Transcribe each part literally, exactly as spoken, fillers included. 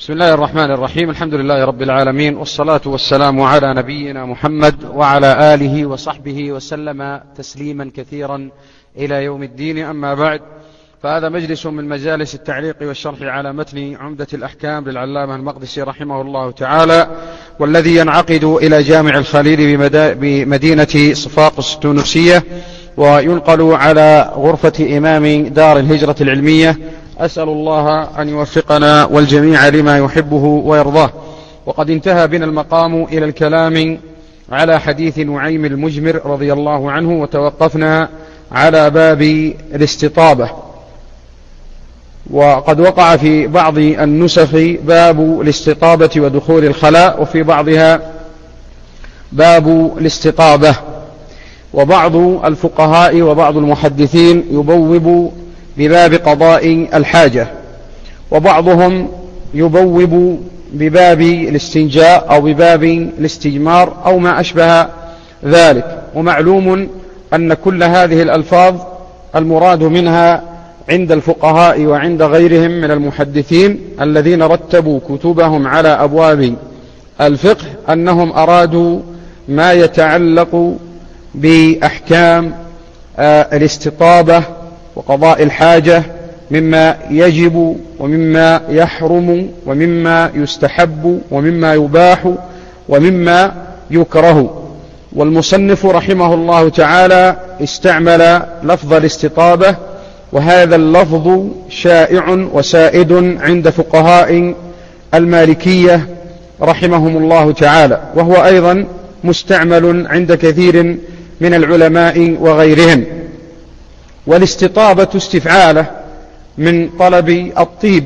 بسم الله الرحمن الرحيم. الحمد لله رب العالمين، والصلاة والسلام على نبينا محمد وعلى آله وصحبه وسلم تسليما كثيرا إلى يوم الدين. أما بعد، فهذا مجلس من مجالس التعليق والشرح على متن عمدة الأحكام للعلامة المقدسي رحمه الله تعالى، والذي ينعقد إلى جامع الخليل بمدينة صفاقس التونسية، وينقل على غرفة إمام دار الهجرة العلمية. أسأل الله أن يوفقنا والجميع لما يحبه ويرضاه. وقد انتهى بنا المقام إلى الكلام على حديث نعيم المجمر رضي الله عنه، وتوقفنا على باب الاستطابة. وقد وقع في بعض النسخ باب الاستطابة ودخول الخلاء، وفي بعضها باب الاستطابة. وبعض الفقهاء وبعض المحدثين يبوب بباب قضاء الحاجة، وبعضهم يبوب بباب الاستنجاء أو بباب الاستجمار أو ما أشبه ذلك. ومعلوم أن كل هذه الألفاظ المراد منها عند الفقهاء وعند غيرهم من المحدثين الذين رتبوا كتبهم على أبواب الفقه أنهم أرادوا ما يتعلق بأحكام الاستطابة وقضاء الحاجة، مما يجب ومما يحرم ومما يستحب ومما يباح ومما يكره. والمصنف رحمه الله تعالى استعمل لفظ الاستطابة، وهذا اللفظ شائع وسائد عند فقهاء المالكية رحمهم الله تعالى، وهو أيضا مستعمل عند كثير من العلماء وغيرهم. والاستطابة استفعاله من طلب الطيب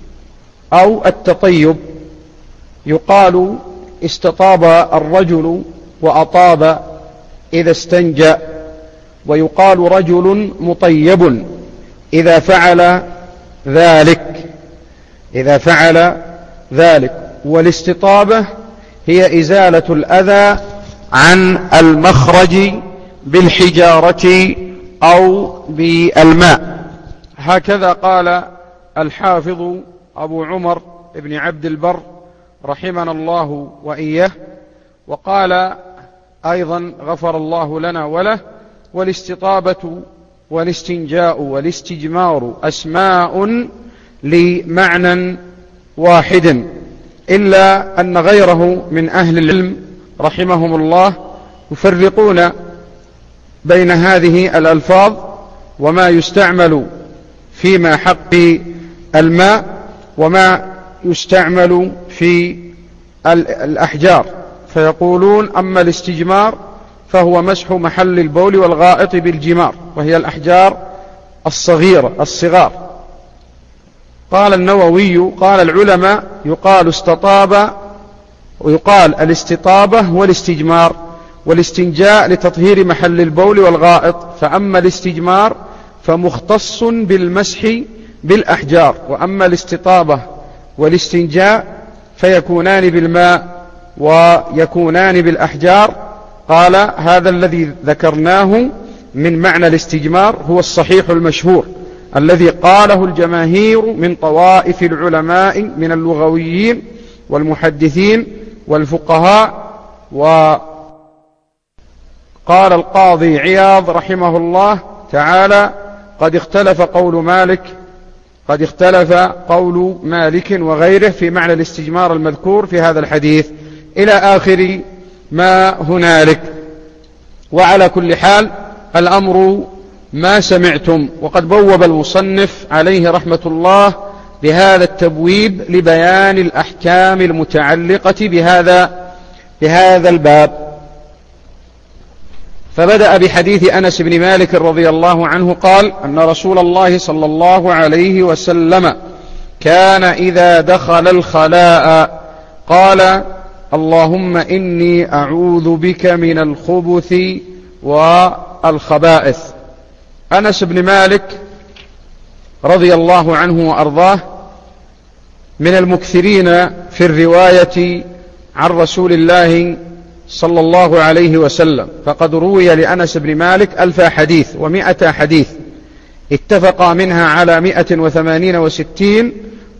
أو التطيب. يقال استطاب الرجل وأطاب إذا استنجى، ويقال رجل مطيب إذا فعل ذلك إذا فعل ذلك والاستطابة هي إزالة الأذى عن المخرج بالحجارة أو بالماء. هكذا قال الحافظ أبو عمر بن عبد البر رحمنا الله وإياه. وقال أيضا غفر الله لنا وله: والاستطابة والاستنجاء والاستجمار أسماء لمعنى واحد، إلا أن غيره من أهل العلم رحمهم الله يفرقون بين هذه الألفاظ وما يستعمل فيما حق الماء وما يستعمل في الأحجار، فيقولون: أما الاستجمار فهو مسح محل البول والغائط بالجمار، وهي الأحجار الصغيرة الصغار. قال النووي: قال العلماء يقال استطاب ويقال الاستطابة والاستجمار، والاستنجاء لتطهير محل البول والغائط، فأما الاستجمار فمختص بالمسح بالأحجار، وأما الاستطابة والاستنجاء فيكونان بالماء ويكونان بالأحجار. قال: هذا الذي ذكرناه من معنى الاستجمار هو الصحيح المشهور الذي قاله الجماهير من طوائف العلماء من اللغويين والمحدثين والفقهاء. وقال القاضي عياض رحمه الله تعالى: قد اختلف قول مالك قد اختلف قول مالك وغيره في معنى الاستجمار المذكور في هذا الحديث، إلى آخر ما هنالك. وعلى كل حال الأمر ما سمعتم، وقد بوب المصنف عليه رحمة الله بهذا التبويب لبيان الأحكام المتعلقة بهذا بهذا الباب. فبدأ بحديث أنس بن مالك رضي الله عنه قال: أن رسول الله صلى الله عليه وسلم كان إذا دخل الخلاء قال: اللهم إني أعوذ بك من الخبث والخبائث. أنس بن مالك رضي الله عنه وأرضاه من المكثرين في الرواية عن رسول الله صلى الله عليه وسلم، فقد روي لأنس بن مالك ألف حديث ومائة حديث، اتفق منها على مائة وثمانين وستين،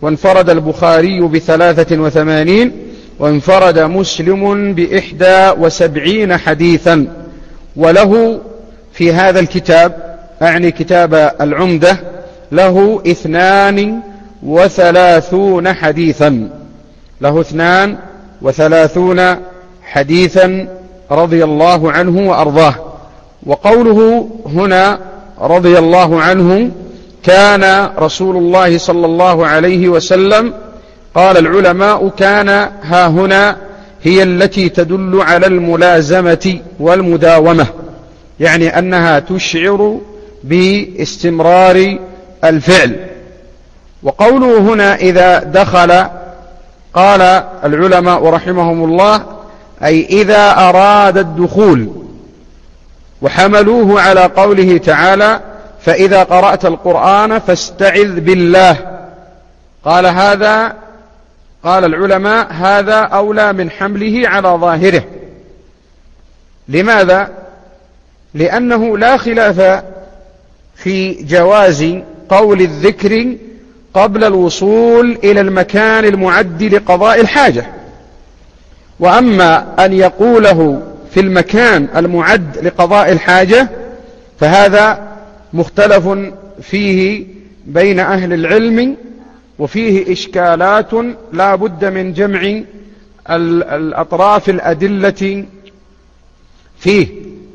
وانفرد البخاري بثلاثة وثمانين، وانفرد مسلم بإحدى وسبعين حديثا. وله في هذا الكتاب، أعني كتاب العمدة، له اثنان وثلاثون حديثا له اثنان وثلاثون حديثا رضي الله عنه وأرضاه. وقوله هنا رضي الله عنه كان رسول الله صلى الله عليه وسلم، قال العلماء كان ها هنا هي التي تدل على الملازمة والمداومة، يعني أنها تشعر باستمرار الفعل. وقوله هنا إذا دخل، قال العلماء رحمهم الله أي إذا أراد الدخول، وحملوه على قوله تعالى فإذا قرأت القرآن فاستعذ بالله. قال هذا قال العلماء هذا أولى من حمله على ظاهره. لماذا؟ لأنه لا خلاف في جواز قول الذكر قبل الوصول إلى المكان المعد لقضاء الحاجة، وأما أن يقوله في المكان المعد لقضاء الحاجة فهذا مختلف فيه بين أهل العلم، وفيه إشكالات لا بد من جمع الأطراف الأدلة فيه.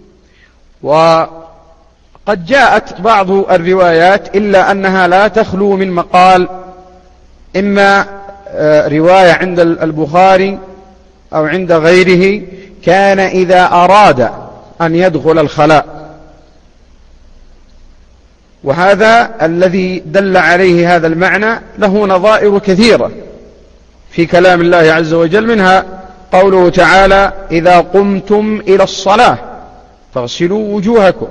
وقد جاءت بعض الروايات إلا أنها لا تخلو من مقال، إما رواية عند البخاري أو عند غيره كان إذا أراد أن يدخل الخلاء، وهذا الذي دل عليه هذا المعنى له نظائر كثيرة في كلام الله عز وجل، منها قوله تعالى إذا قمتم إلى الصلاة فاغسلوا وجوهكم،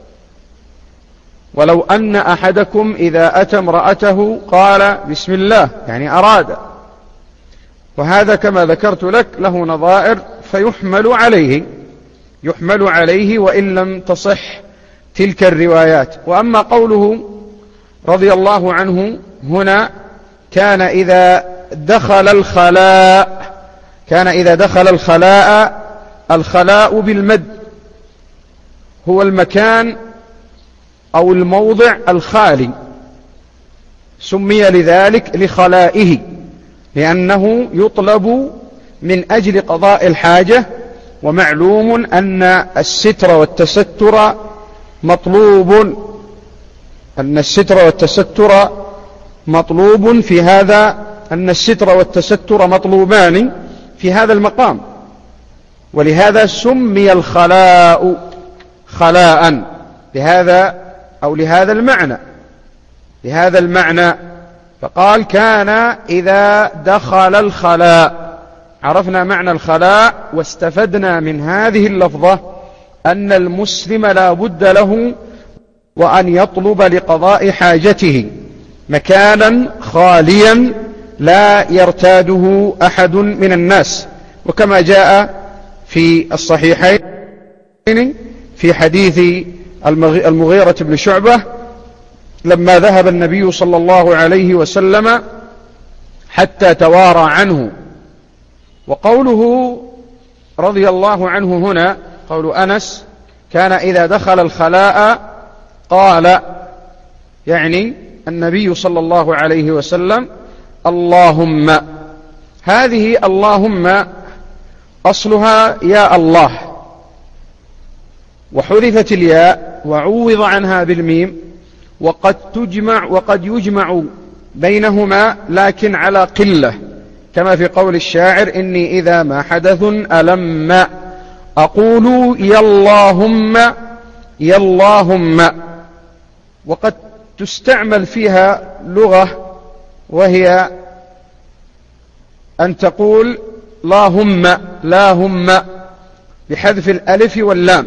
ولو أن أحدكم إذا أتى امرأته قال بسم الله، يعني أراد. وهذا كما ذكرت لك له نظائر فيحمل عليه يحمل عليه وإن لم تصح تلك الروايات. وأما قوله رضي الله عنه هنا كان إذا دخل الخلاء كان إذا دخل الخلاء الخلاء بالمد هو المكان أو الموضع الخالي، سمي لذلك لخلائه لأنه يطلب من أجل قضاء الحاجة. ومعلوم أن الستر والتستر مطلوب أن الستر والتستر مطلوب في هذا أن الستر والتستر مطلوبان في هذا المقام، ولهذا سمي الخلاء خلاء لهذا أو لهذا المعنى لهذا المعنى فقال كان إذا دخل الخلاء. عرفنا معنى الخلاء، واستفدنا من هذه اللفظة أن المسلم لا بد له وأن يطلب لقضاء حاجته مكانا خاليا لا يرتاده أحد من الناس، وكما جاء في الصحيحين في حديث المغيرة بن شعبة لما ذهب النبي صلى الله عليه وسلم حتى توارى عنه. وقوله رضي الله عنه هنا قول أنس كان إذا دخل الخلاء قال، يعني النبي صلى الله عليه وسلم اللهم. هذه اللهم أصلها يا الله، وحذفت الياء وعوض عنها بالميم، وقد تجمع وقد يجمع بينهما لكن على قلة، كما في قول الشاعر إني إذا ما حدث ألم أقول يا اللهم يا اللهم. وقد تستعمل فيها لغة وهي أن تقول لا هم لا هم بحذف الألف واللام.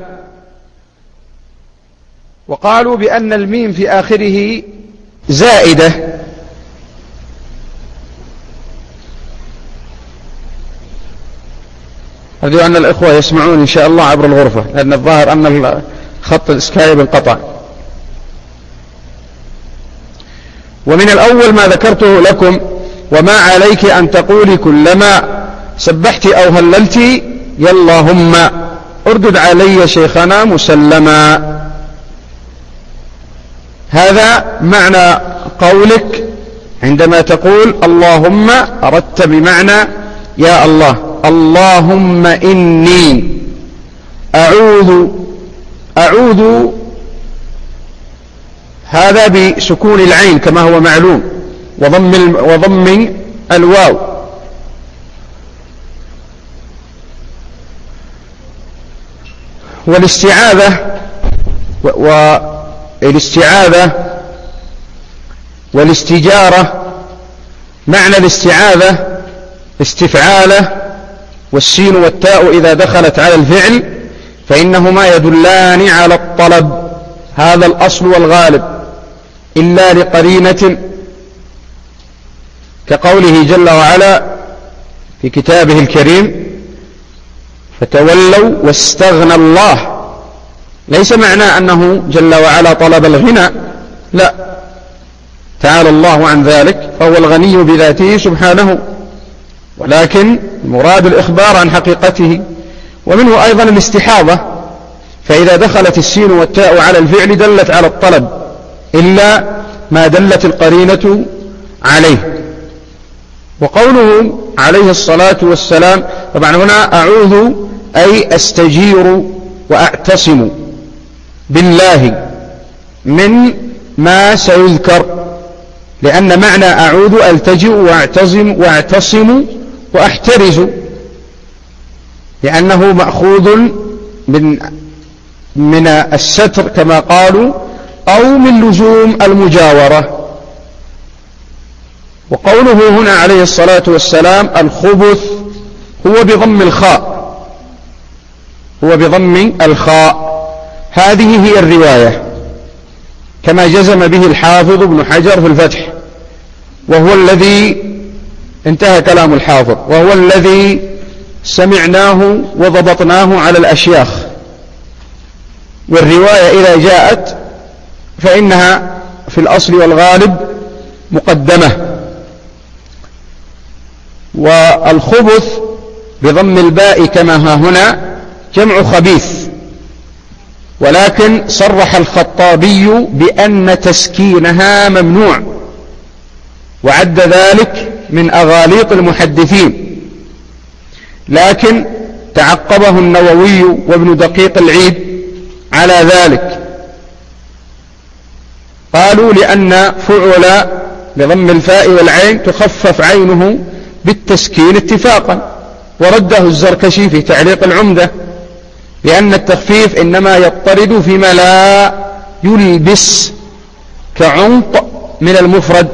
وقالوا بأن الميم في آخره زائدة، أرجو أن الإخوة يسمعون إن شاء الله عبر الغرفة، لأن الظاهر أن خط السكايب انقطع. ومن الأول ما ذكرته لكم وما عليك أن تقولي كلما سبحت أو هللت يا اللهم اردد علي شيخنا مسلما. هذا معنى قولك عندما تقول اللهم، أردت بمعنى يا الله. اللهم إني أعوذ أعوذ هذا بسكون العين كما هو معلوم وضم وضم الواو. والاستعاذة والاستعاذة والاستجارة، معنى الاستعاذة استفعاله، والسين والتاء إذا دخلت على الفعل فإنهما يدلان على الطلب، هذا الأصل والغالب، إلا لقرينة كقوله جل وعلا في كتابه الكريم فتولوا واستغنى الله. ليس معنى أنه جل وعلا طلب الغنى، لا، تعالى الله عن ذلك، فهو الغني بذاته سبحانه، ولكن مراد الإخبار عن حقيقته. ومنه أيضا الاستحاضة، فإذا دخلت السين والتاء على الفعل دلت على الطلب إلا ما دلت القرينة عليه. وقوله عليه الصلاة والسلام، طبعا هنا أعوذ أي أستجير وأعتصم بالله من ما سيذكر، لأن معنى أعوذ ألتجئ وأعتصم وأعتصم وأحترز، لأنه مأخوذ من من الستر كما قالوا، أو من لزوم المجاورة. وقوله هنا عليه الصلاة والسلام الخبث هو بضم الخاء، هو بضم الخاء، هذه هي الرواية كما جزم به الحافظ ابن حجر في الفتح، وهو الذي انتهى كلام الحافظ، وهو الذي سمعناه وضبطناه على الأشياخ. والرواية إذا جاءت فإنها في الأصل والغالب مقدمة. والخبث بضم الباء كما ها هنا جمع خبيث، ولكن صرح الخطابي بأن تسكينها ممنوع، وعد ذلك من أغاليط المحدثين، لكن تعقبه النووي وابن دقيق العيد على ذلك، قالوا لأن فعل بضم الفاء والعين تخفف عينه بالتسكين اتفاقا، ورده الزركشي في تعليق العمدة، لأن التخفيف إنما يضطرد فيما لا يلبس كعنق من المفرد،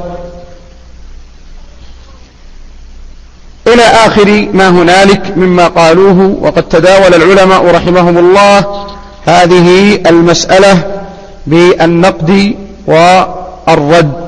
إلى آخر ما هنالك مما قالوه. وقد تداول العلماء رحمهم الله هذه المسألة بالنقد والرد.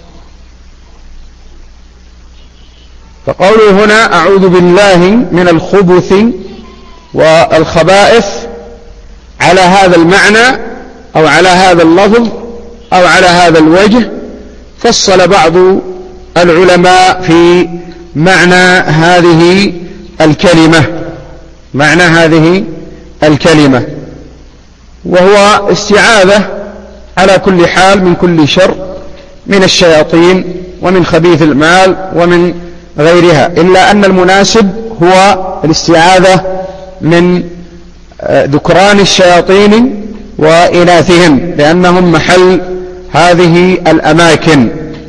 فقوله هنا أعوذ بالله من الخبث والخبائث على هذا المعنى أو على هذا اللفظ أو على هذا الوجه، فصل بعض العلماء في معنى هذه الكلمة، معنى هذه الكلمة، وهو استعاذة على كل حال من كل شر من الشياطين ومن خبيث المال ومن غيرها، إلا أن المناسب هو الاستعاذة من ذكران الشياطين وإناثهم، لأنهم محل هذه الأماكن.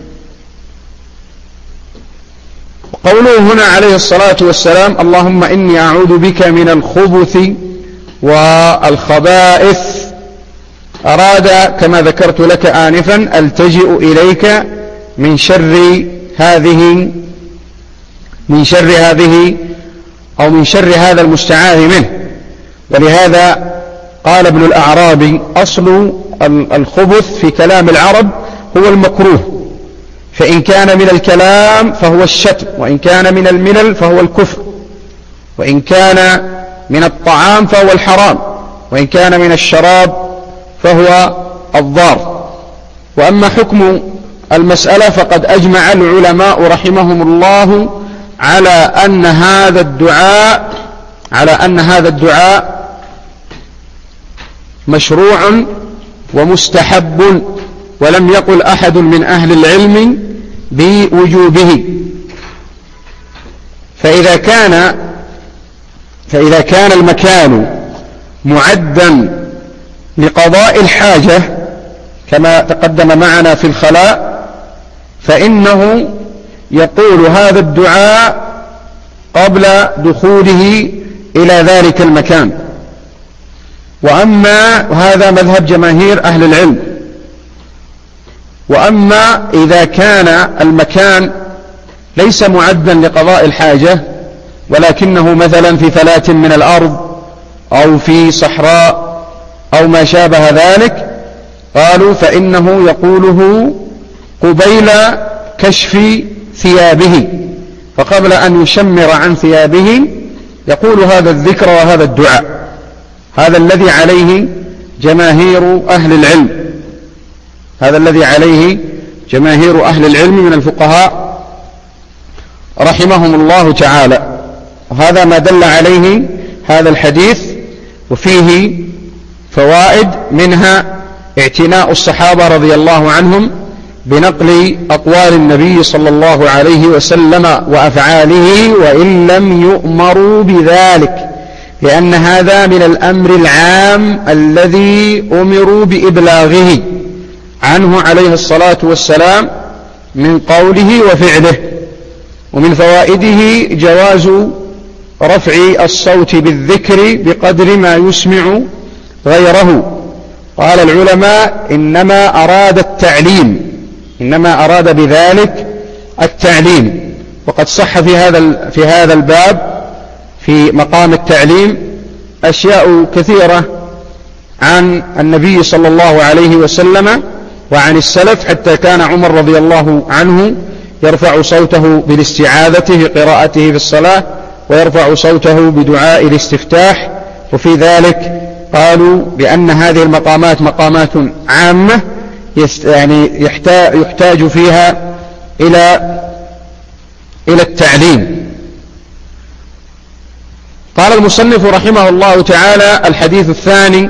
قوله هنا عليه الصلاة والسلام اللهم إني أعوذ بك من الخبث والخبائث، أراد كما ذكرت لك آنفا ألتجئ إليك من شر هذه من شر هذه أو من شر هذا المستعاذ منه. ولهذا قال ابن الأعرابي أصل الخبث في كلام العرب هو المكروه، فإن كان من الكلام فهو الشتم، وإن كان من الملل فهو الكفر، وإن كان من الطعام فهو الحرام، وإن كان من الشراب فهو الضار. وأما حكم المسألة فقد أجمع العلماء رحمهم الله على أن هذا الدعاء على أن هذا الدعاء مشروع ومستحب، ولم يقل أحد من أهل العلم بوجوبه. فإذا كان فإذا كان المكان معدا لقضاء الحاجة كما تقدم معنا في الخلاء، فإنه يقول هذا الدعاء قبل دخوله إلى ذلك المكان. وأما هذا مذهب جماهير أهل العلم. وأما إذا كان المكان ليس معدا لقضاء الحاجة ولكنه مثلا في فلاة من الأرض أو في صحراء أو ما شابه ذلك، قالوا فإنه يقوله قبيل كشف ثيابه، فقبل أن يشمر عن ثيابه يقول هذا الذكر وهذا الدعاء. هذا الذي عليه جماهير أهل العلم هذا الذي عليه جماهير أهل العلم من الفقهاء رحمهم الله تعالى. وهذا ما دل عليه هذا الحديث، وفيه فوائد، منها اعتناء الصحابة رضي الله عنهم بنقل أقوال النبي صلى الله عليه وسلم وأفعاله وإن لم يؤمروا بذلك، لأن هذا من الأمر العام الذي أمروا بإبلاغه عنه عليه الصلاة والسلام من قوله وفعله. ومن فوائده جواز رفع الصوت بالذكر بقدر ما يسمع غيره. قال العلماء إنما أراد التعليم إنما أراد بذلك التعليم. وقد صح في هذا في هذا الباب في مقام التعليم أشياء كثيرة عن النبي صلى الله عليه وسلم وعن السلف، حتى كان عمر رضي الله عنه يرفع صوته بالاستعاذة في قراءته في الصلاة، ويرفع صوته بدعاء الاستفتاح. وفي ذلك قالوا بأن هذه المقامات مقامات عامة يعني يحتاج فيها إلى إلى التعليم. قال المصنف رحمه الله تعالى: الحديث الثاني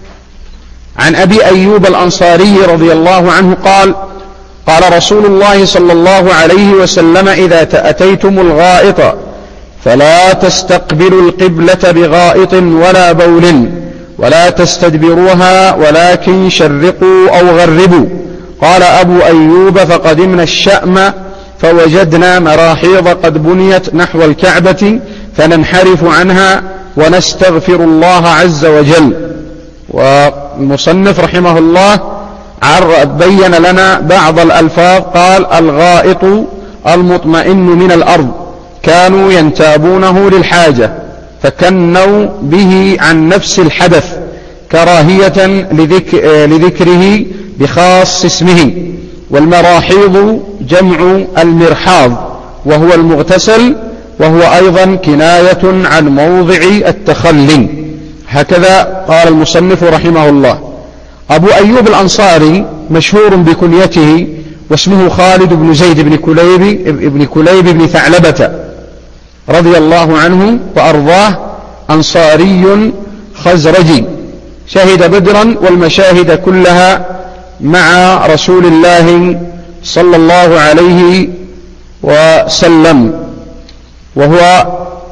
عن أبي أيوب الأنصاري رضي الله عنه قال: قال رسول الله صلى الله عليه وسلم: إذا أتيتم الغائط فلا تستقبلوا القبلة بغائط ولا بول ولا تستدبروها ولكن شرقوا أو غربوا. قال أبو أيوب: فقدمنا الشأم فوجدنا مراحيض قد بنيت نحو الكعبة فننحرف عنها ونستغفر الله عز وجل. والمصنف رحمه الله بين لنا بعض الألفاظ، قال: الغائط المطمئن من الأرض، كانوا ينتابونه للحاجة فكنوا به عن نفس الحدث كراهية لذكر لذكره بخاص اسمه. والمراحيض جمع المرحاض وهو المغتسل، وهو أيضا كناية عن موضع التخلي. هكذا قال المصنف رحمه الله. أبو أيوب الأنصاري مشهور بكنيته، واسمه خالد بن زيد بن كليب بن كليب بن ثعلبة رضي الله عنه وأرضاه، أنصاري خزرجي، شهد بدرا والمشاهد كلها مع رسول الله صلى الله عليه وسلم، وهو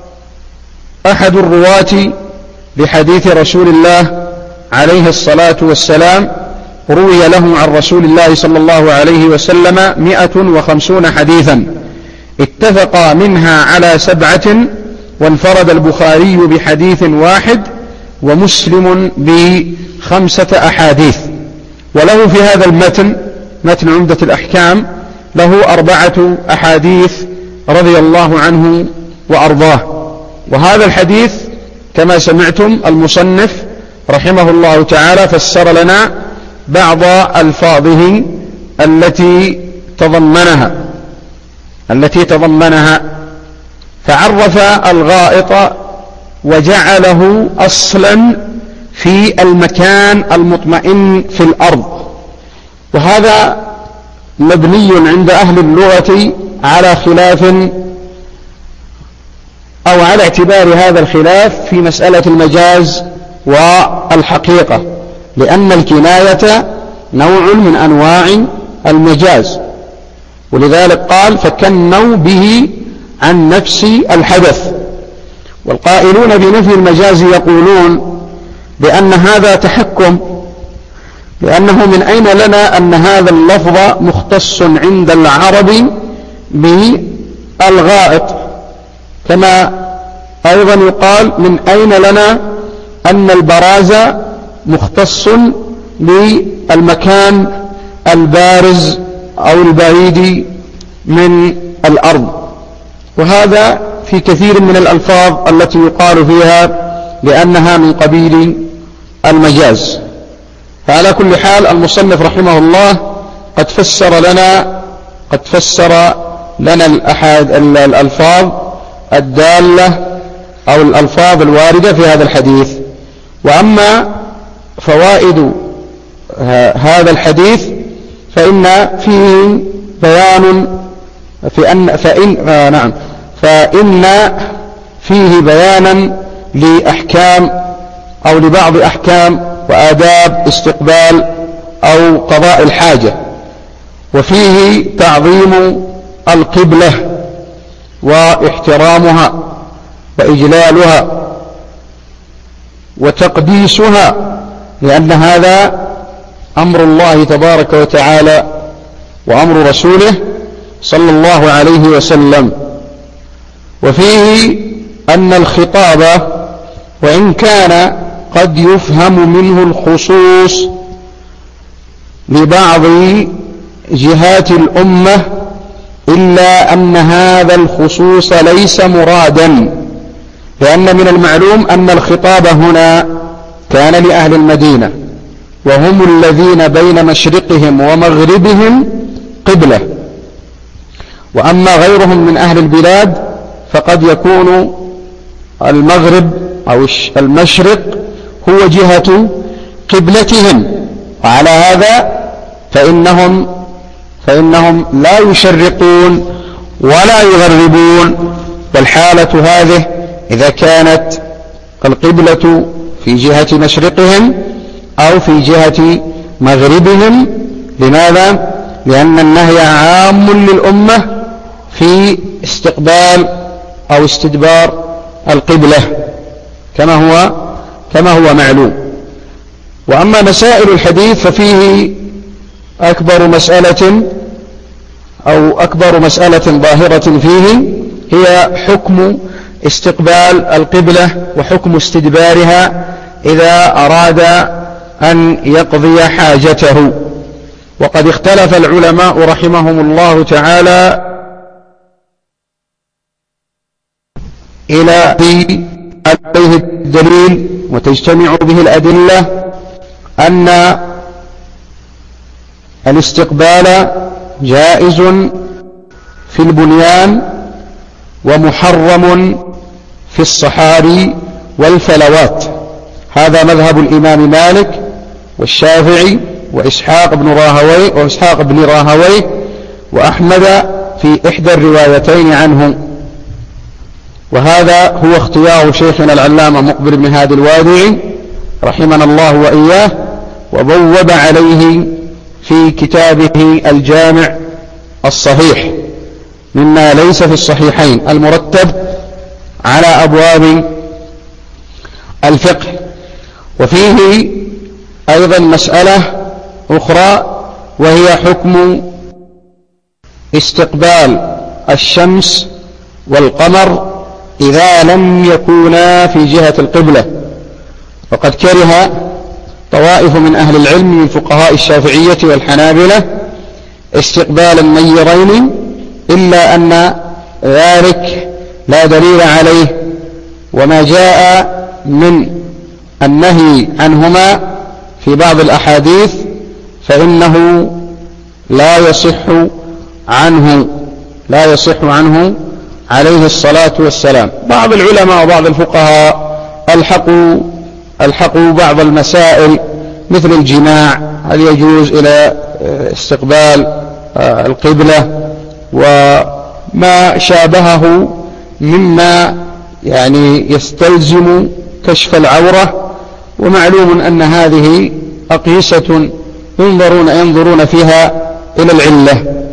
أحد الرواة لحديث رسول الله عليه الصلاة والسلام. روي له عن رسول الله صلى الله عليه وسلم مئة وخمسون حديثا، اتفق منها على سبعة، وانفرد البخاري بحديث واحد ومسلم بخمسة أحاديث. وله في هذا المتن، متن عمدة الأحكام، له أربعة أحاديث رضي الله عنه وأرضاه. وهذا الحديث كما سمعتم المصنف رحمه الله تعالى فسر لنا بعض ألفاظه التي تضمنها التي تضمنها فعرف الغائط وجعله أصلا في المكان المطمئن في الأرض. وهذا مبني عند أهل اللغة على خلاف أو على اعتبار هذا الخلاف في مسألة المجاز والحقيقة، لأن الكناية نوع من أنواع المجاز، ولذلك قال فكنوا به عن نفس الحدث. والقائلون بنفي المجاز يقولون بأن هذا تحكم، لأنه من أين لنا أن هذا اللفظ مختص عند العرب بالغائط، كما أيضا يقال من أين لنا أن البراز مختص بالمكان البارز أو البعيد من الأرض. وهذا في كثير من الألفاظ التي يقال فيها لأنها من قبيل المجاز. فعلى كل حال المصنف رحمه الله قد فسر لنا قد فسر لنا الأحاد الألفاظ الدالة أو الألفاظ الواردة في هذا الحديث. وأما فوائد هذا الحديث فإن فيه بيان في أن فإن آه نعم فإن فيه بيانا لأحكام أو لبعض أحكام وآداب استقبال أو قضاء الحاجة، وفيه تعظيم القبلة واحترامها وإجلالها وتقديسها، لأن هذا أمر الله تبارك وتعالى وأمر رسوله صلى الله عليه وسلم. وفيه أن الخطاب وإن كان قد يفهم منه الخصوص لبعض جهات الأمة، إلا أن هذا الخصوص ليس مرادا، لأن من المعلوم أن الخطاب هنا كان لأهل المدينة، وهم الذين بين مشرقهم ومغربهم قبلة. وأما غيرهم من أهل البلاد فقد يكون المغرب أو المشرق هو جهة قبلتهم، وعلى هذا فإنهم فإنهم لا يشرقون ولا يغربون. والحالة هذه إذا كانت القبلة في جهة مشرقهم أو في جهة مغربهم. لماذا؟ لأن النهي عام للأمة في استقبال أو استدبار القبلة كما هو كما هو معلوم. وأما مسائل الحديث ففيه أكبر مسألة أو أكبر مسألة ظاهرة فيه هي حكم استقبال القبلة وحكم استدبارها إذا أراد أن يقضي حاجته. وقد اختلف العلماء رحمهم الله تعالى إلى عليه الدليل وتجتمع به الأدلة أن الاستقبال جائز في البنيان ومحرم في الصحاري والفلوات. هذا مذهب الإمام مالك والشافعي وإسحاق بن راهوي وإسحاق بن راهوي وأحمد في إحدى الروايتين عنه. وهذا هو اختيار شيخنا العلامة مقبل بن هادي الوادعي رحمنا الله وإياه، وبوب عليه في كتابه الجامع الصحيح مما ليس في الصحيحين المرتب على أبواب الفقه. وفيه أيضا مسألة أخرى وهي حكم استقبال الشمس والقمر إذا لم يكونا في جهة القبلة. وقد كره طوائف من أهل العلم من فقهاء الشافعية والحنابلة استقبال النيرين، إلا أن ذلك لا دليل عليه، وما جاء من النهي عنهما في بعض الأحاديث فإنه لا يصح عنه لا يصح عنه عليه الصلاة والسلام. بعض العلماء وبعض الفقهاء الحقوا الحقوا بعض المسائل مثل الجماع، هل يجوز إلى استقبال القبلة وما شابهه مما يعني يستلزم كشف العورة. ومعلوم أن هذه أقيسة ينظرون ينظرون فيها إلى العلة.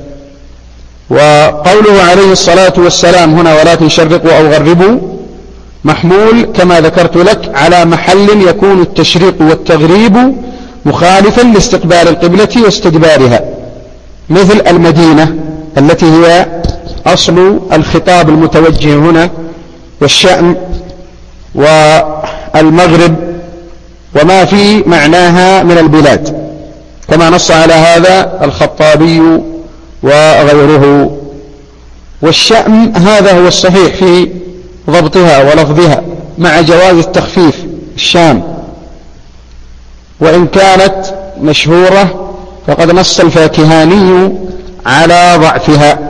وقوله عليه الصلاة والسلام هنا ولا تشرقوا أو غربوا محمول كما ذكرت لك على محل يكون التشريق والتغريب مخالفا لاستقبال القبلة واستدبارها، مثل المدينة التي هي أصل الخطاب المتوجه هنا، والشأم والمغرب وما في معناها من البلاد، كما نص على هذا الخطابي وغيره. والشأم هذا هو الصحيح في ضبطها ولفظها مع جواز التخفيف الشام، وإن كانت مشهورة فقد نص الفاكهاني على ضعفها.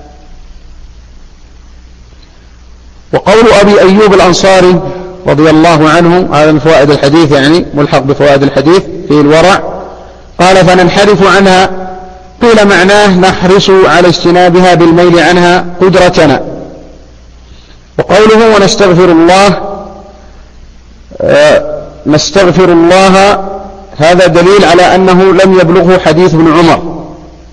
وقول أبي أيوب الأنصاري رضي الله عنه، هذا من فوائد الحديث يعني ملحق بفوائد الحديث في الورع، قال فننحرف عنها، قيل معناه نحرص على اجتنابها بالميل عنها قدرتنا. وقوله ونستغفر الله آه نستغفر الله، هذا دليل على أنه لم يبلغه حديث ابن عمر،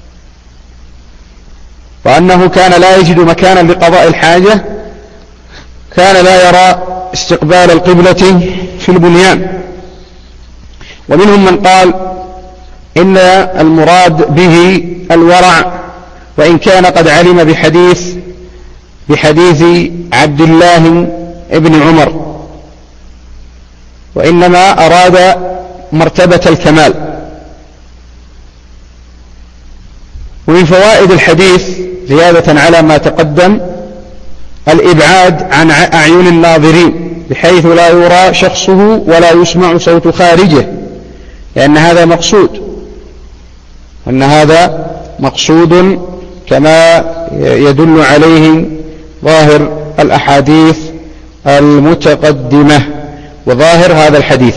وأنه كان لا يجد مكانا لقضاء الحاجة، كان لا يرى استقبال القبلة في البنيان. ومنهم من قال إن المراد به الورع، وإن كان قد علم بحديث بحديث عبد الله ابن عمر، وإنما أراد مرتبة الكمال. ومن فوائد الحديث زيادة على ما تقدم الإبعاد عن أعين الناظرين بحيث لا يرى شخصه ولا يسمع صوت خارجه، لأن هذا مقصود أن هذا مقصود كما يدل عليه ظاهر الأحاديث المتقدمة وظاهر هذا الحديث.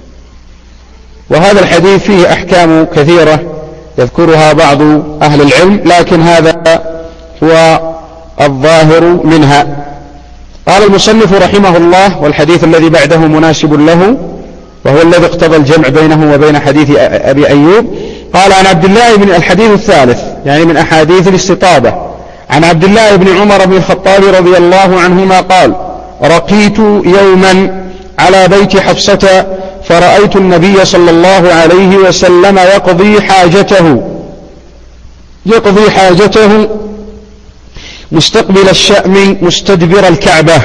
وهذا الحديث فيه أحكام كثيرة يذكرها بعض أهل العلم، لكن هذا هو الظاهر منها. قال المصنف رحمه الله: والحديث الذي بعده مناسب له، وهو الذي اقتضى الجمع بينه وبين حديث أبي أيوب. قال عن عبد الله بن الحديث الثالث يعني من أحاديث الاستطابة، عن عبد الله بن عمر بن الخطاب رضي الله عنهما قال: رقيت يوما على بيت حفصة فرأيت النبي صلى الله عليه وسلم يقضي حاجته يقضي حاجته مستقبل الشأم مستدبر الكعبة.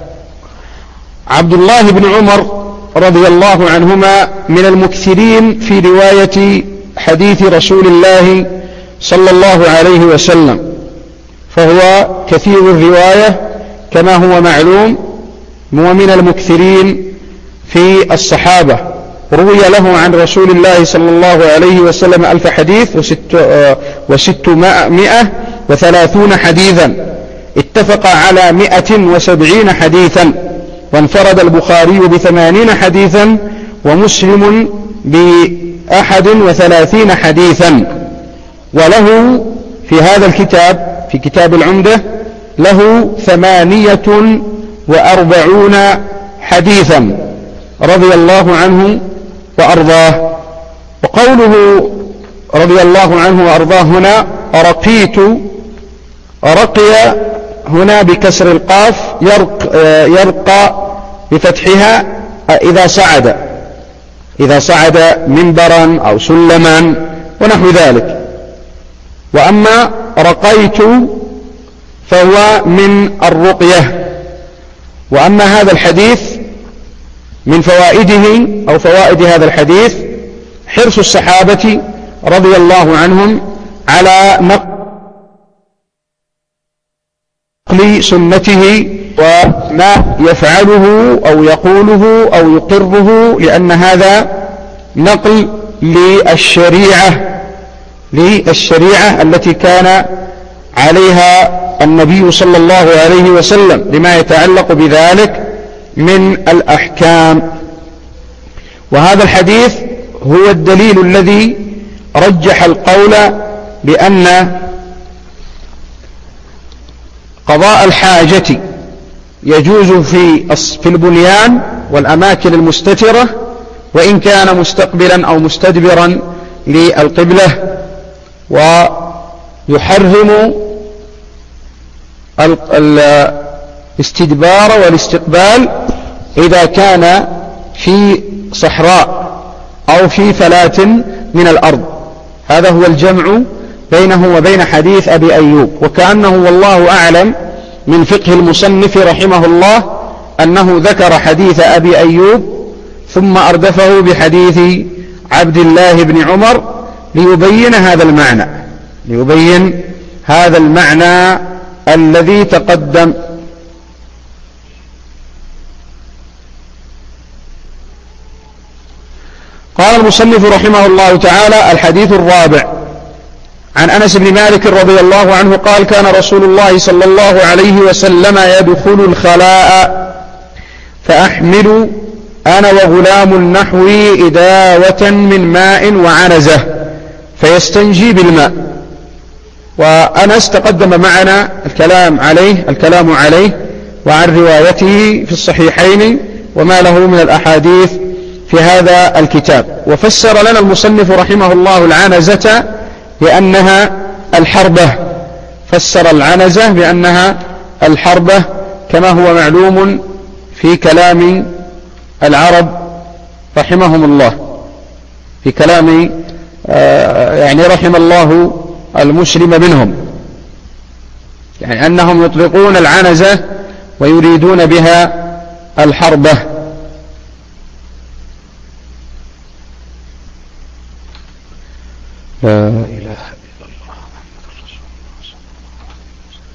عبد الله بن عمر رضي الله عنهما من المكثرين في رواية حديث رسول الله صلى الله عليه وسلم، فهو كثير الرواية كما هو معلوم، ومن المكثرين في الصحابة. روي له عن رسول الله صلى الله عليه وسلم ألف حديث وست وستمائة وثلاثون حديثا، اتفق على مئة وسبعين حديثا، وانفرد البخاري بثمانين حديثا ومسلم بأحد وثلاثين حديثا. وله في هذا الكتاب في كتاب العمدة له ثمانية وأربعون حديثا رضي الله عنه وأرضاه. وقوله رضي الله عنه وأرضاه هنا رقيت، رقي هنا بكسر القاف، يرق يرقى بفتحها إذا صعد إذا صعد منبرا أو سلما ونحو ذلك. وأما رقيت فهو من الرقية. وأما هذا الحديث من فوائده أو فوائد هذا الحديث حرص الصحابة رضي الله عنهم على نقل سنته وما يفعله أو يقوله أو يقره، لأن هذا نقل للشريعة للشريعة التي كان عليها النبي صلى الله عليه وسلم لما يتعلق بذلك من الأحكام. وهذا الحديث هو الدليل الذي رجح القول بأن قضاء الحاجة يجوز في في البنيان والأماكن المستترة وإن كان مستقبلا أو مستدبرا للقبلة، ويحرم الاستدبار والاستقبال إذا كان في صحراء أو في فلاة من الأرض. هذا هو الجمع بينه وبين حديث أبي أيوب. وكأنه والله أعلم من فقه المصنف رحمه الله أنه ذكر حديث أبي أيوب ثم أردفه بحديث عبد الله بن عمر ليبين هذا المعنى ليبين هذا المعنى الذي تقدم. قال المصنف رحمه الله تعالى: الحديث الرابع عن أنس بن مالك رضي الله عنه قال: كان رسول الله صلى الله عليه وسلم يدخل الخلاء فأحمل أنا وغلام نحوي إداوة من ماء وعنزة فيستنجي بالماء. وأنس تقدم معنا الكلام عليه الكلام عليه وعن روايته في الصحيحين وما له من الأحاديث في هذا الكتاب. وفسر لنا المصنف رحمه الله العنزة بأنها الحربة، فسر العنزة بأنها الحربة كما هو معلوم في كلام العرب رحمهم الله، في كلام يعني رحم الله المسلم منهم، يعني أنهم يطلقون العنزة ويريدون بها الحربة. لا إله إلا الله محمد رسول الله صلى الله عليه وسلم.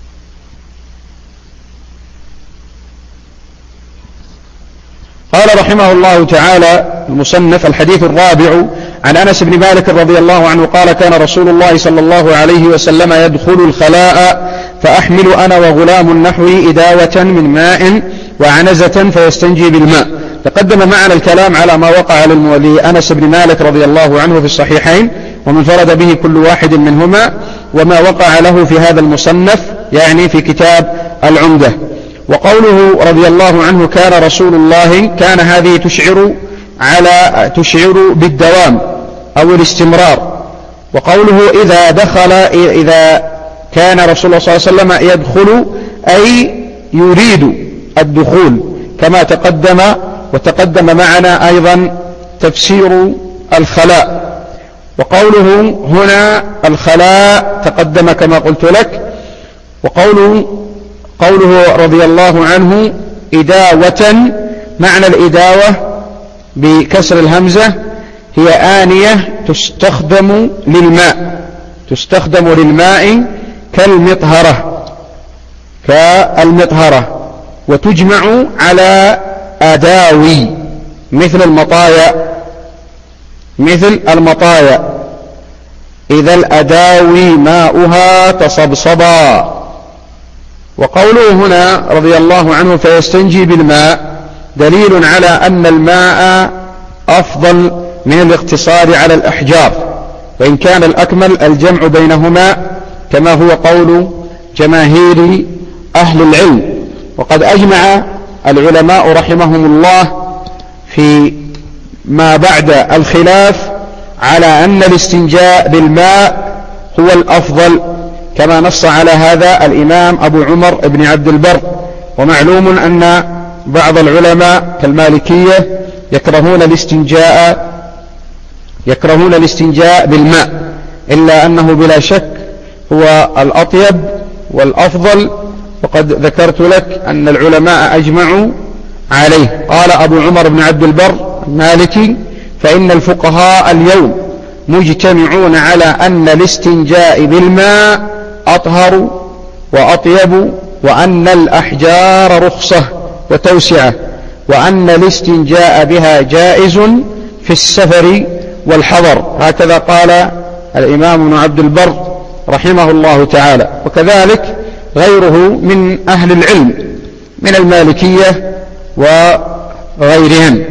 قال رحمه الله تعالى المصنف: الحديث الرابع عن أنس بن مالك رضي الله عنه قال: كان رسول الله صلى الله عليه وسلم يدخل الخلاء فأحمل أنا وغلام نحوي إداوة من ماء وعنزة فيستنجي بالماء. تقدم معنا الكلام على ما وقع لأنس بن مالك رضي الله عنه في الصحيحين ومن فرد به كل واحد منهما، وما وقع له في هذا المصنف يعني في كتاب العمدة. وقوله رضي الله عنه كان رسول الله، كان هذه تشعر على تشعر بالدوام أو الاستمرار. وقوله إذا دخل، إذا كان رسول الله صلى الله عليه وسلم يدخل أي يريد الدخول كما تقدم. وتقدم معنا أيضا تفسير الخلاء. وقوله هنا الخلاء تقدم كما قلت لك. وقوله قوله رضي الله عنه إداوة، معنى الإداوة بكسر الهمزة هي آنية تستخدم للماء تستخدم للماء كالمطهرة كالمطهرة وتجمع على أداوي مثل المطايا مثل المطايا إذا الأداوي ماؤها تصبصبا. وقوله هنا رضي الله عنه فيستنجي بالماء دليل على أن الماء أفضل من الاقتصار على الأحجار، وإن كان الأكمل الجمع بينهما كما هو قول جماهير أهل العلم. وقد أجمع العلماء رحمهم الله في ما بعد الخلاف على أن الاستنجاء بالماء هو الأفضل، كما نص على هذا الإمام أبو عمر بن عبد البر. ومعلوم أن بعض العلماء كالمالكية يكرهون الاستنجاء يكرهون الاستنجاء بالماء، إلا أنه بلا شك هو الأطيب والأفضل، وقد ذكرت لك أن العلماء أجمعوا عليه. قال أبو عمر بن عبد البر المالكي: فإن الفقهاء اليوم مجتمعون على أن الاستنجاء بالماء أطهر وأطيب، وأن الأحجار رخصة وتوسعة، وأن الاستنجاء بها جائز في السفر والحضر. هكذا قال الإمام ابن عبد البر رحمه الله تعالى. وكذلك غيره من أهل العلم من المالكية وغيرهم.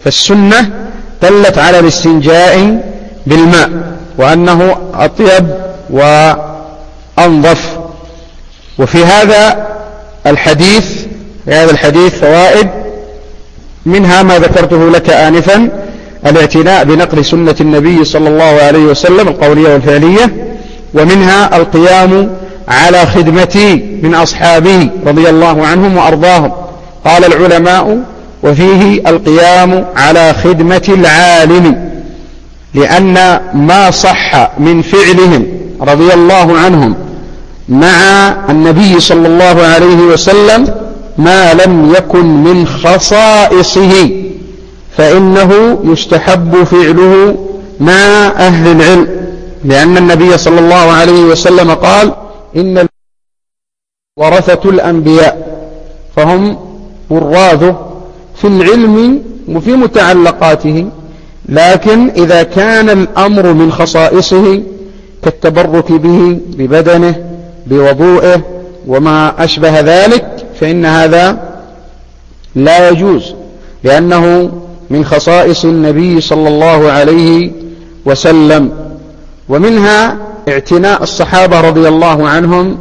فالسنة دلت على الاستنجاء بالماء وأنه أطيب وأنظف. وفي هذا الحديث في هذا الحديث فوائد، منها ما ذكرته لك آنفا: الاعتناء بنقل سنة النبي صلى الله عليه وسلم القولية والفعلية، ومنها القيام على خدمة من أصحابه رضي الله عنهم وأرضاهم. قال العلماء: وفيه القيام على خدمة العالم، لأن ما صح من فعلهم رضي الله عنهم مع النبي صلى الله عليه وسلم ما لم يكن من خصائصه فإنه يستحب فعله مع أهل العلم، لأن النبي صلى الله عليه وسلم قال: إن ورثة الأنبياء، فهم وراثه في العلم وفي متعلقاته، لكن إذا كان الأمر من خصائصه كالتبرك به ببدنه بوضوئه وما أشبه ذلك فإن هذا لا يجوز، لأنه من خصائص النبي صلى الله عليه وسلم. ومنها اعتناء الصحابة رضي الله عنهم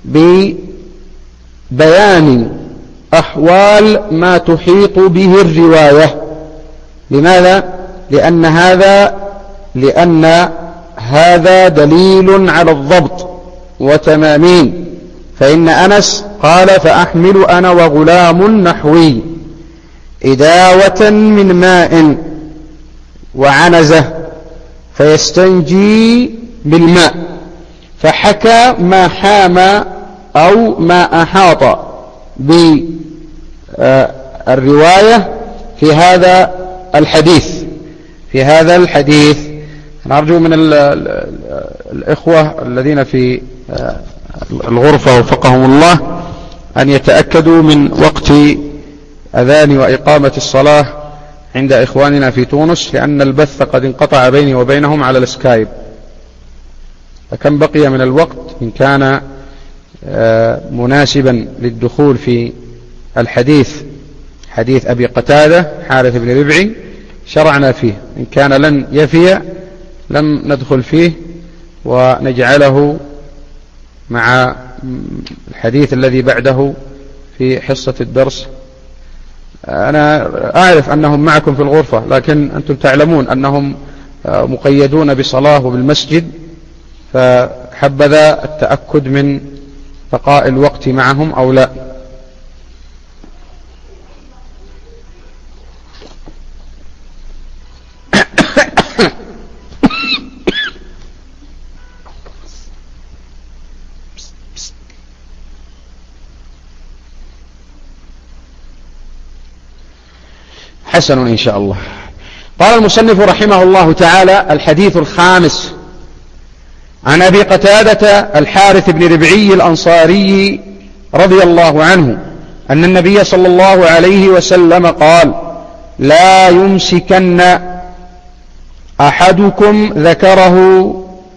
ببيان أحوال ما تحيط به الرواية. لماذا؟ لأن هذا لأن هذا دليل على الضبط وتمامين. فإن أنس قال: فأحمل أنا وغلام نحوي إداوة من ماء وعنزة فيستنجي بالماء، فحكى ما حام أو ما أحاط بالرواية في هذا الحديث في هذا الحديث نرجو من الإخوة الذين في الغرفة وفقهم الله أن يتأكدوا من وقت أذان وإقامة الصلاة عند إخواننا في تونس، لأن البث قد انقطع بيني وبينهم على السكايب. فكم بقي من الوقت إن كان مناسبا للدخول في الحديث، حديث أبي قتادة حارث بن ربعي، شرعنا فيه. إن كان لن يفي لم ندخل فيه ونجعله مع الحديث الذي بعده في حصة الدرس. أنا أعرف أنهم معكم في الغرفة، لكن أنتم تعلمون أنهم مقيدون بصلاة وبالمسجد، فحبذا التأكد من بقاء الوقت معهم أو لا. حسن إن شاء الله. قال المصنف رحمه الله تعالى: الحديث الخامس عن أبي قتادة الحارث بن ربعي الأنصاري رضي الله عنه أن النبي صلى الله عليه وسلم قال: لا يمسكن أحدكم ذكره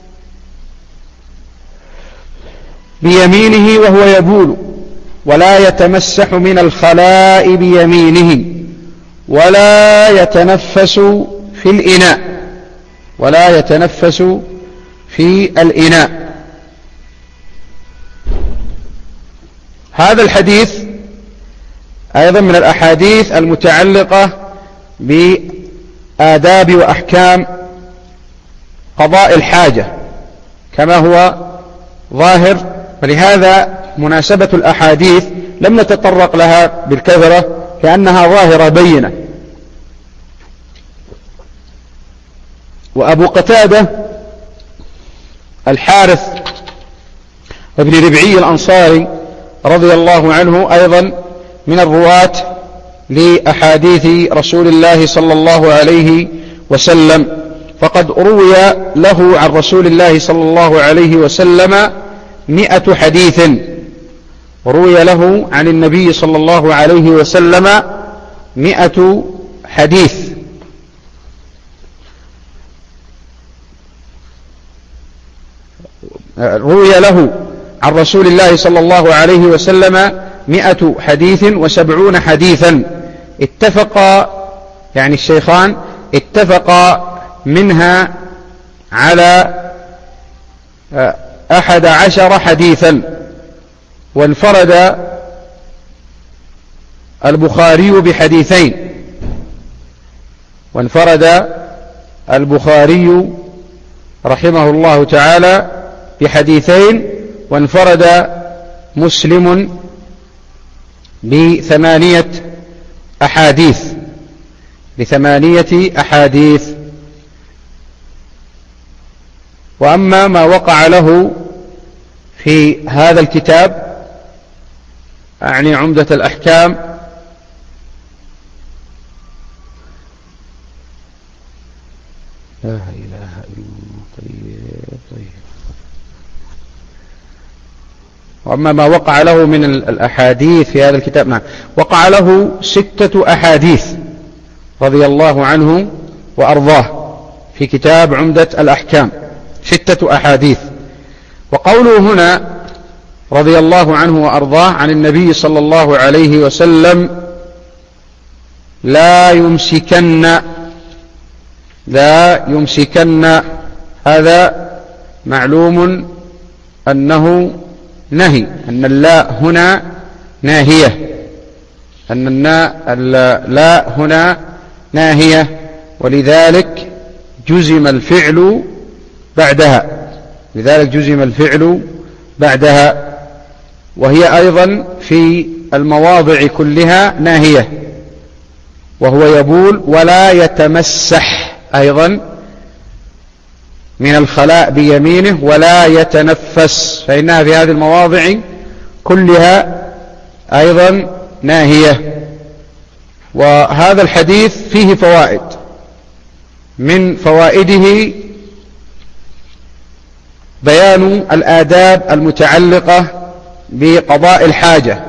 بيمينه وهو يبول، ولا يتمسح من الخلاء بيمينه، ولا يتنفس في الإناء ولا يتنفس في الإناء. هذا الحديث أيضا من الأحاديث المتعلقة بآداب وأحكام قضاء الحاجة كما هو ظاهر، ولهذا مناسبة الأحاديث لم نتطرق لها بالكثرة كأنها ظاهرة بينة. وأبو قتادة الحارث بن ربعي الأنصاري رضي الله عنه أيضا من الرواة لأحاديث رسول الله صلى الله عليه وسلم، فقد روي له عن رسول الله صلى الله عليه وسلم مئة حديث، وروي له عن النبي صلى الله عليه وسلم مئة حديث. روي له عن رسول الله صلى الله عليه وسلم مئة حديث وسبعون حديثا، اتفق يعني الشيخان اتفقا منها على أحد عشر حديثا، وانفرد البخاري بحديثين وانفرد البخاري رحمه الله تعالى بحديثين وانفرد مسلم بثمانية أحاديث بثمانية أحاديث وأما ما وقع له في هذا الكتاب أعني عمدة الأحكام لا إله إلا الله. طيب طيب. وأما ما وقع له من الأحاديث في هذا الكتاب، نعم، وقع له ستة أحاديث رضي الله عنه وأرضاه في كتاب عمدة الأحكام، ستة أحاديث. وقوله هنا رضي الله عنه وأرضاه عن النبي صلى الله عليه وسلم لا يمسكن لا يمسكن، هذا معلوم أنه نهي، أن اللا هنا ناهية، أن اللا هنا ناهية، ولذلك جزم الفعل بعدها لذلك جزم الفعل بعدها وهي أيضا في المواضع كلها ناهية، وهو يبول ولا يتمسح أيضا من الخلاء بيمينه ولا يتنفس، فإنها في هذه المواضع كلها أيضا ناهية. وهذا الحديث فيه فوائد، من فوائده بيان الآداب المتعلقة بقضاء الحاجة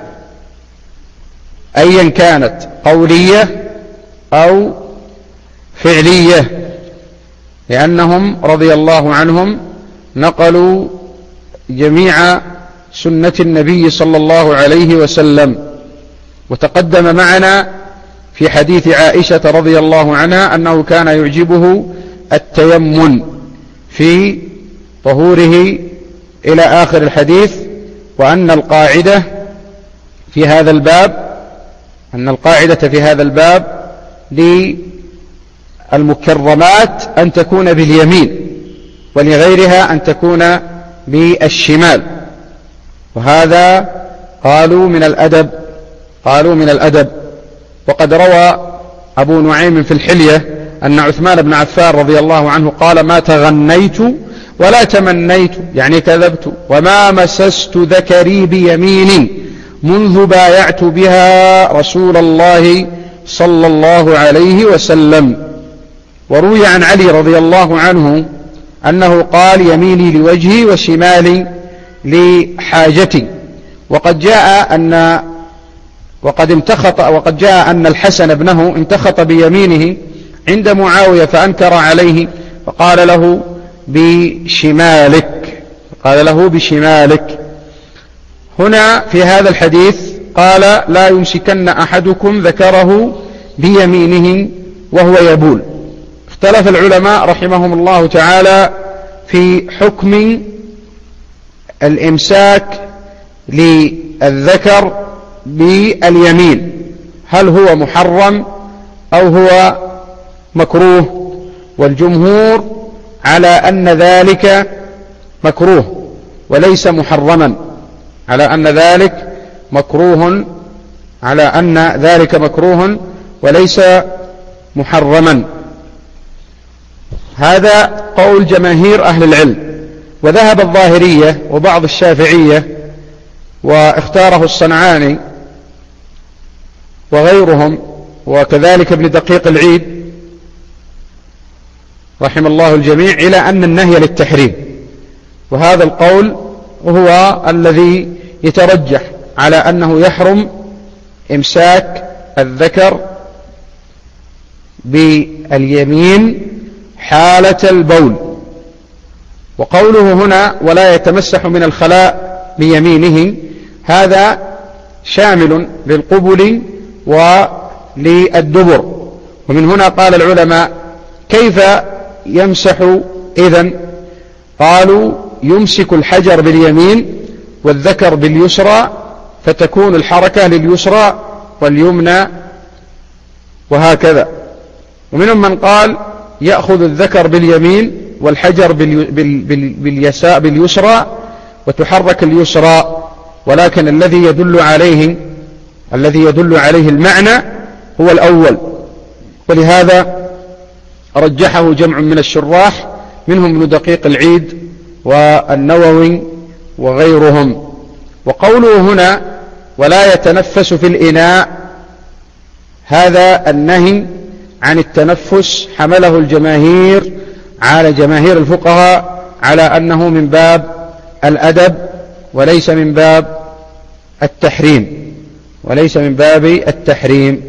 أيا كانت قولية أو فعلية، لأنهم رضي الله عنهم نقلوا جميع سنة النبي صلى الله عليه وسلم. وتقدم معنا في حديث عائشة رضي الله عنها أنه كان يعجبه التيمم في طهوره إلى آخر الحديث، وأن القاعدة في هذا الباب أن القاعدة في هذا الباب للمكرمات أن تكون باليمين، ولغيرها أن تكون بالشمال، وهذا قالوا من الأدب قالوا من الأدب وقد روى أبو نعيم في الحلية أن عثمان بن عفان رضي الله عنه قال: ما تغنيت ولا تمنيت، يعني كذبت، وما مسست ذكري بيمين منذ بايعت بها رسول الله صلى الله عليه وسلم. وروي عن علي رضي الله عنه أنه قال: يميني لوجهي وشمالي لحاجتي. وقد جاء أن وقد امتخط وقد جاء أن الحسن ابنه امتخط بيمينه عند معاوية فأنكر عليه فقال له بشمالك قال له بشمالك. هنا في هذا الحديث قال: لا يمسكن أحدكم ذكره بيمينه وهو يبول. اختلف العلماء رحمهم الله تعالى في حكم الإمساك للذكر باليمين، هل هو محرم أو هو مكروه؟ والجمهور على أن ذلك مكروه وليس محرما، على أن ذلك مكروه على أن ذلك مكروه وليس محرما. هذا قول جماهير أهل العلم. وذهب الظاهرية وبعض الشافعية واختاره الصنعاني وغيرهم، وكذلك ابن دقيق العيد رحم الله الجميع، إلى أن النهي للتحريم، وهذا القول هو الذي يترجح على أنه يحرم إمساك الذكر باليمين حالة البول. وقوله هنا: ولا يتمسح من الخلاء بيمينه، هذا شامل للقبل وللدبر. ومن هنا قال العلماء: كيف يمسح إذن؟ قالوا: يمسك الحجر باليمين والذكر باليسرى، فتكون الحركة لليسرى واليمنى وهكذا. ومنهم من قال يأخذ الذكر باليمين والحجر باليساء باليسرى وتحرك اليسرى، ولكن الذي يدل عليه الذي يدل عليه المعنى هو الأول، ولهذا رجحه جمع من الشراح منهم ابن دقيق العيد والنووي وغيرهم. وقوله هنا ولا يتنفس في الإناء، هذا النهي عن التنفس حمله الجماهير على جماهير الفقهاء على أنه من باب الأدب وليس من باب التحريم وليس من باب التحريم.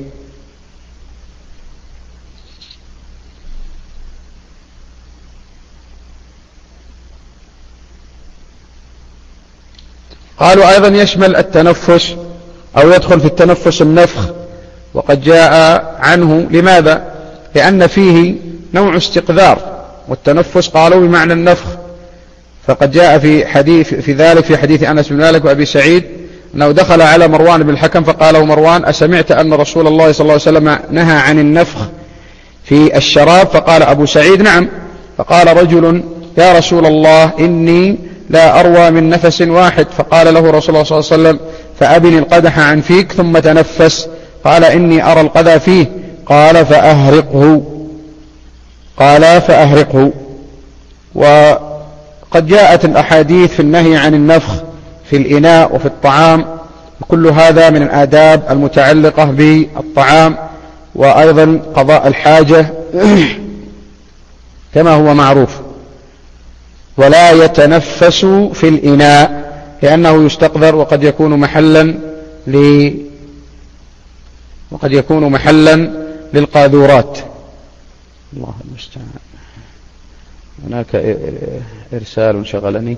قالوا أيضا يشمل التنفس أو يدخل في التنفس النفخ، وقد جاء عنه. لماذا؟ لأن فيه نوع استقذار، والتنفس قالوا بمعنى النفخ، فقد جاء في حديث في ذلك في حديث أنس بن مالك وأبي سعيد أنه دخل على مروان بن الحكم فقال له مروان أسمعت أن رسول الله صلى الله عليه وسلم نهى عن النفخ في الشراب؟ فقال أبو سعيد نعم. فقال رجل يا رسول الله إني لا أروى من نفس واحد. فقال له رسول الله صلى الله عليه وسلم فأبن القدح عن فيك ثم تنفس. قال إني أرى القذى فيه. قال فأهرقه قال فأهرقه وقد جاءت الأحاديث في النهي عن النفخ في الإناء وفي الطعام، وكل هذا من الآداب المتعلقة بالطعام، وأيضا قضاء الحاجة كما هو معروف. ولا يتنفس في الإناء لأنه يستقذر وقد يكون محلا ل وقد يكون محلا للقاذورات. الله المستعان. هناك إرسال شغلني.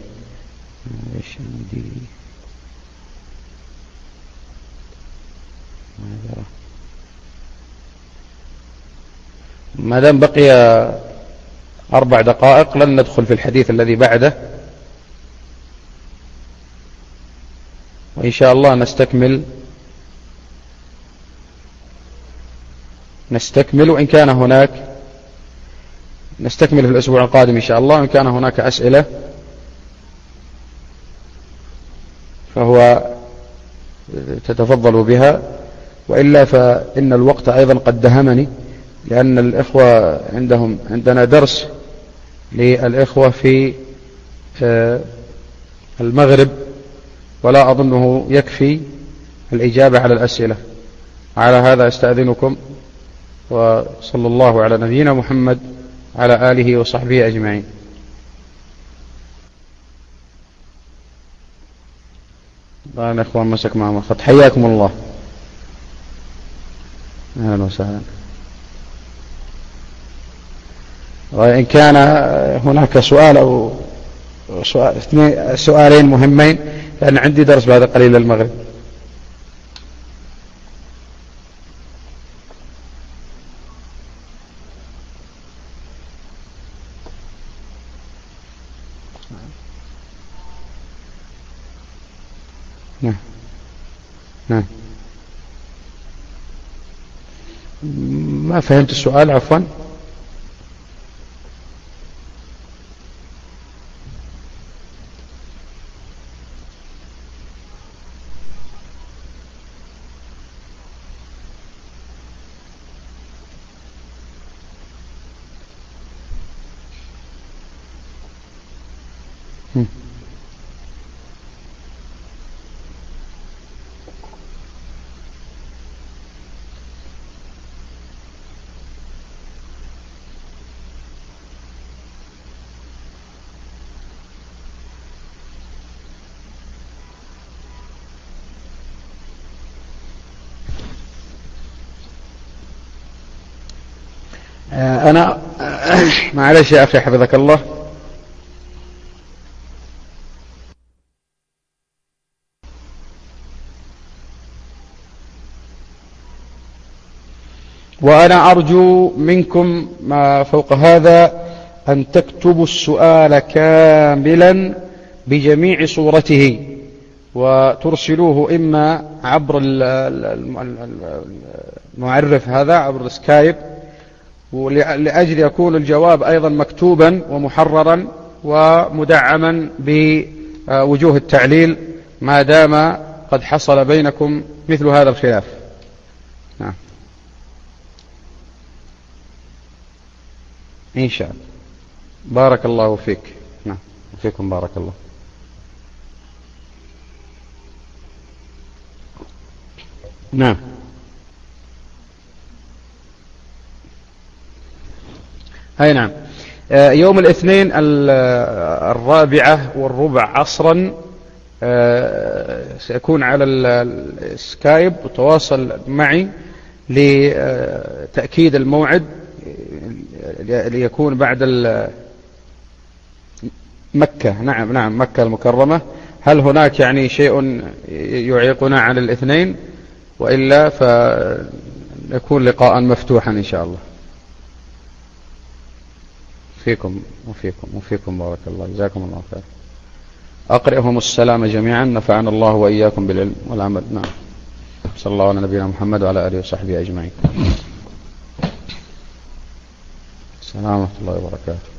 ما دام بقي أربع دقائق لن ندخل في الحديث الذي بعده، وإن شاء الله نستكمل نستكمل وإن كان هناك نستكمل في الأسبوع القادم إن شاء الله. وإن كان هناك أسئلة فهو تتفضلوا بها، وإلا فإن الوقت أيضا قد دهمني، لأن الإخوة عندهم عندنا درس للإخوة في المغرب، ولا أظنه يكفي الإجابة على الأسئلة. على هذا أستأذنكم، وصلى الله على نبينا محمد على آله وصحبه أجمعين. الآن أخوان مسك معهم الخط، حياكم الله، أهلا وسهلا. وإن كان هناك سؤال أو سؤال سؤالين مهمين، لأن عندي درس بعد قليل للمغرب. نعم نعم ما فهمت السؤال، عفوا. أنا معلش يا أخي حفظك الله، وأنا أرجو منكم ما فوق هذا أن تكتبوا السؤال كاملا بجميع صورته، وترسلوه إما عبر المعرف هذا عبر السكايب، ولأجل يكون الجواب أيضا مكتوبا ومحررا ومدعما بوجوه التعليل ما دام قد حصل بينكم مثل هذا الخلاف. نعم إن شاء الله. بارك الله فيك. نعم فيكم بارك الله. نعم أي نعم. يوم الاثنين الرابعة والربع عصرا سيكون على السكايب وتواصل معي لتأكيد الموعد ليكون بعد مكة. نعم نعم مكة المكرمة. هل هناك يعني شيء يعيقنا عن الاثنين، وإلا فيكون لقاء مفتوحا إن شاء الله. فيكم وفيكم وفيكم بارك الله، جزاكم الله خير. أقرئهم السلام جميعا، نفعنا الله وإياكم بالعلم والعمل. نعم صلى الله على نبينا محمد وعلى آله وصحبه أجمعين. السلام ورحمة الله وبركاته.